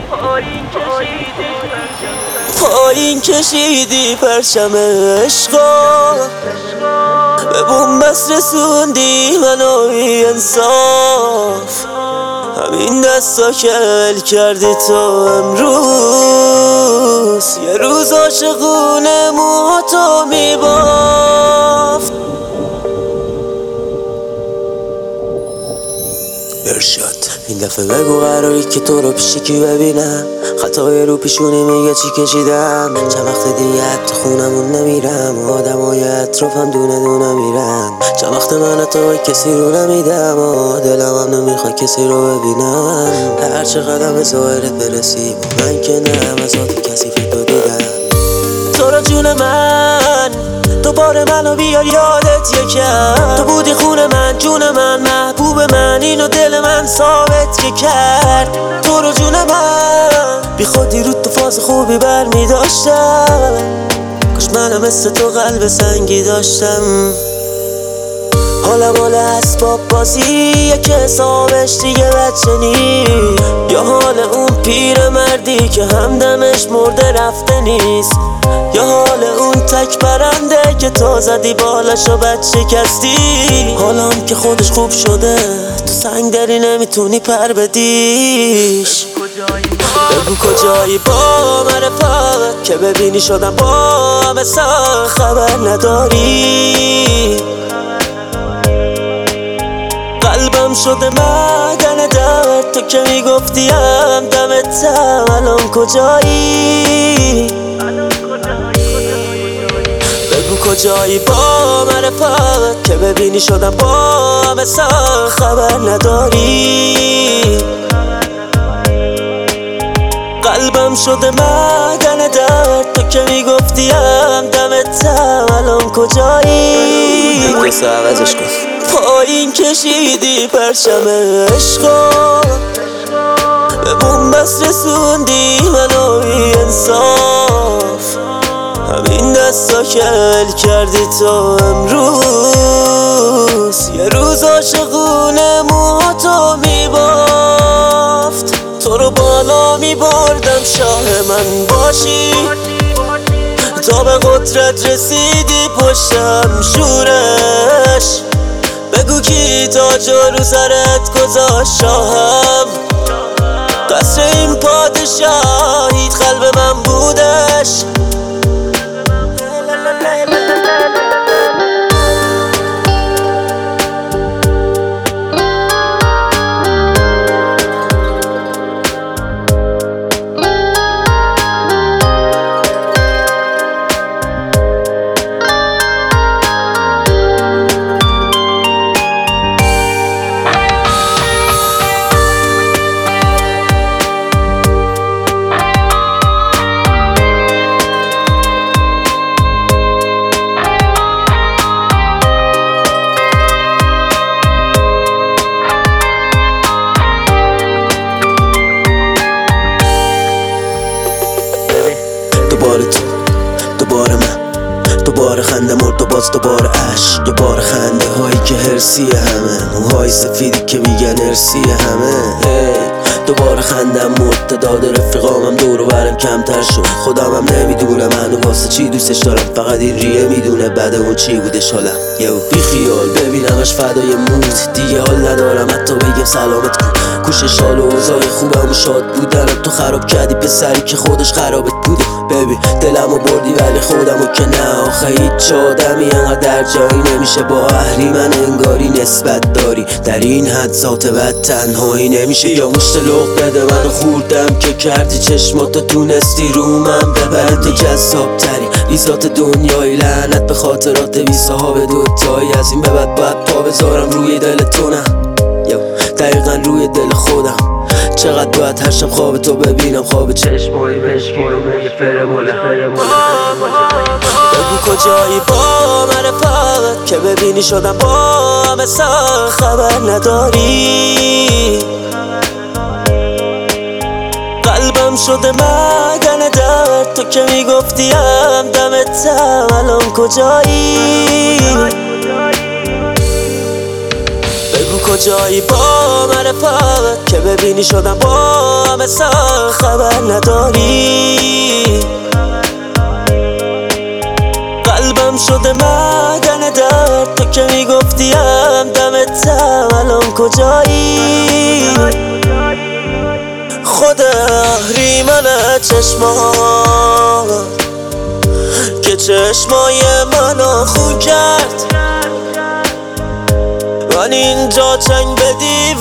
پایین کشیدی پرچم عشقا، به بنبست رسوندی منو بی انصاف. همین دستا که ول کردی تو امروز، یه روز عاشقونه موهاتو میبافت. ارشاد این دفعه بگو قراری که تو رو پیش کی ببینم، خطای رو پیشونی میگه چی کشیدم. چند وقت دیگه تو خونمون نمیرم، آدمای اطرافم دونه دونه میرن. چند وقت من تو کسی رو نمیدم و دلم هم نمیخواد کسی رو ببینم. هر چه قدم به ظاهرت برسی من که نه، از آتی کسی فکر دیدم. تو رو جون من دوباره منو بیار یادت یکم، تو بودی خون من جون من محبوب من، اینو دل من ثابت که کرد. تو رو جون من بی خودی رو تو فاز خوبی برمی داشتم، کاش منم مثل تو قلب سنگی داشتم. حالم حال اسباب بازیه که حسابش دیگه بچه نی، یا حال اون پیر مردی که همدمش مرده رفته نیست، یا حال اون تک پرنده که تو زدی بالاشو بد شکستی. حالم که خودش خوب شده تو سنگ داری نمیتونی پر بدیش. بگو کجایی با معرفت که ببینی شدم با همه سخت، خبر نداری قلبم شده معدن درد. تو که میگفتیم دمتم الان کجایی؟ بگو کجایی با معرفت که ببینی شدم با همه سخت، خبر نداری قلبم شده معدن درد. تو که میگفتیم دمتم الان کجایی؟ قصه عوضش کن. پایین کشیدی پرچم عشقا، به بنبست رسوندی منو بی انصاف. همین دستا که ول کردی تو امروز، یه روز عاشقونه موهاتو میبافت. تو رو بالا میبردم شاه من باشی، تا به قدرت رسیدی پشتم شورش. بگو کی تاج رو سرت گذاشت شاهم، قصر این پادشاهیت قلب من بودش. دوباره تو، دوباره من، دوباره خنده مرد و باز دوباره عشق، دوباره خنده هایی که هرسی همه، موهای سفیدی که میگن ارسی همه. دوباره خندم مرد، داد رفیقامم دور و برم کمتر شد. خودمم نمیدونم منو واسه چی دوستش دارم، فقط این ریه میدونه بعد اون چی بودش حالم. بی خیال ببینمش فدای موت، دیگه حال ندارم حتی بگم سلامت کن. کوشش حال و اوضاع خوبم و شاد بودنم، تو خراب کردی پسری که خودش خرابت بوده. ببین دلمو بردی ولی خودمو که نه، آخه هیچ آدمی انقدر در جایی نمیشه با اهریمن انگاری نسبت داری. در این حد ذات بد تنهایی نمیشه، یا مشت لغ بده منو خوردم که کردی چشماتو تونستی رو من ببره. تو جذاب تری ریزات دنیای، لعنت به خاطرات بی صاحب دوتایی. از این به بعد باید پا بذارم روی دل تو، نه دقیقا روی دل خودم. چقدر باید هر شب خواب تو ببینم، خواب چشمایی بشکیم یه فرموله. بگو کجایی با معرفت که ببینی شدم با همه سخت، خبر نداری قلبم شده معدن درد. تو که میگفتیم دمتم الان کجایی؟ بگو کجایی با معرفت که ببینی شدم با همه سخت خبر نداری. قلبم شده معدن درد، تو که میگفتیم دمتم الان کجایی؟ خود اهریمن چشمات که چشمای منو خون کرد، من اینجا چنگ به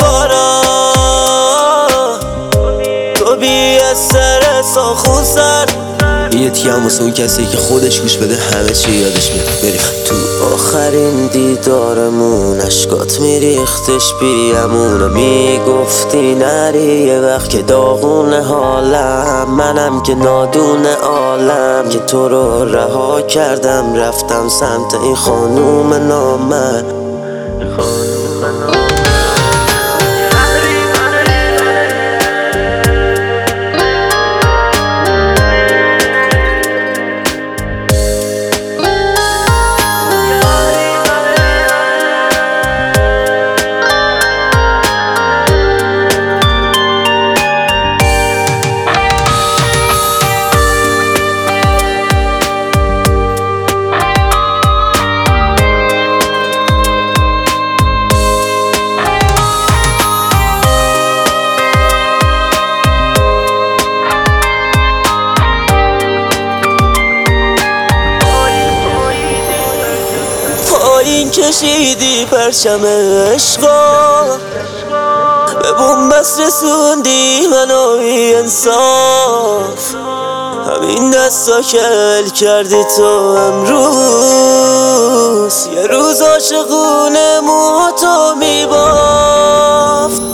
دیوارم، تو بی استرس و خون سرد. یه تیم واسه اون کسی که خودش گوش بده همه چی یادش میاد. بریم تو آخرین دیدارمون اشکات میریختش بی امونه، میگفتی نری یه وقت که داغونه حالم، منم که نادونه عالم که تو رو رها کردم، رفتم سمت این خانوم نامه. پایین کشیدی پرچم عشقا، به بومبست رسوندی منو بی انصاف، همین دستا که ول کردی تو امروز، یه روز عاشقونه موهاتو میبافت.